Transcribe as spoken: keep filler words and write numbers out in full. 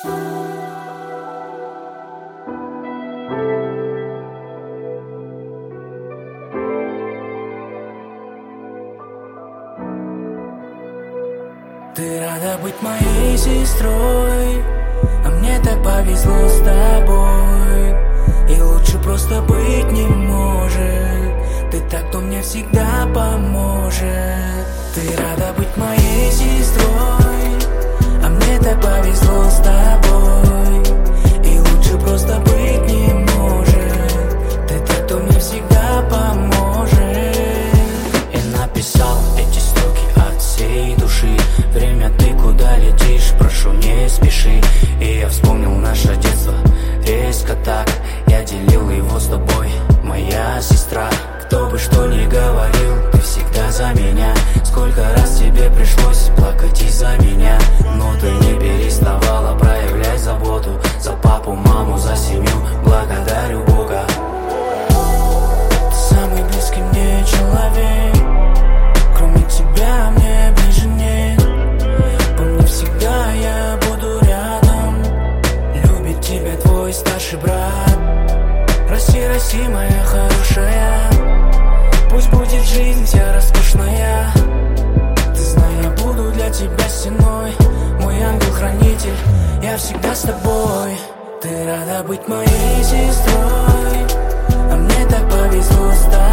Ты рада быть моей сестрой, а мне так повезло с тобой. И лучше просто быть не может. Ты так, кто мне всегда поможет. Ты рада быть моей сестрой, а мне так повезло с тобой. И лучше просто быть не может. Ты так, кто мне всегда поможет. Я написал эти строки от всей души. Время, ты куда летишь, прошу, не спеши. И я вспомнил наше детство резко так. Я делил его с тобой, моя сестра. Кто бы что ни говорил, ты всегда за меня. Сколько раз тебе пришлось плакать из-за меня, но ты не переставала проявлять заботу. За папу, маму, за семью благодарю Бога. Ты самый близкий мне человек. Кроме тебя мне ближе нет. Помни, всегда я буду рядом. Любит тебя твой старший брат. Расти, расти, моя хорошая. Пусть будет жизнь вся роскошная. Ты знай, я буду для тебя стеной. Мой ангел-хранитель, я всегда с тобой. Ты рада быть моей сестрой, а мне так повезло с тобой.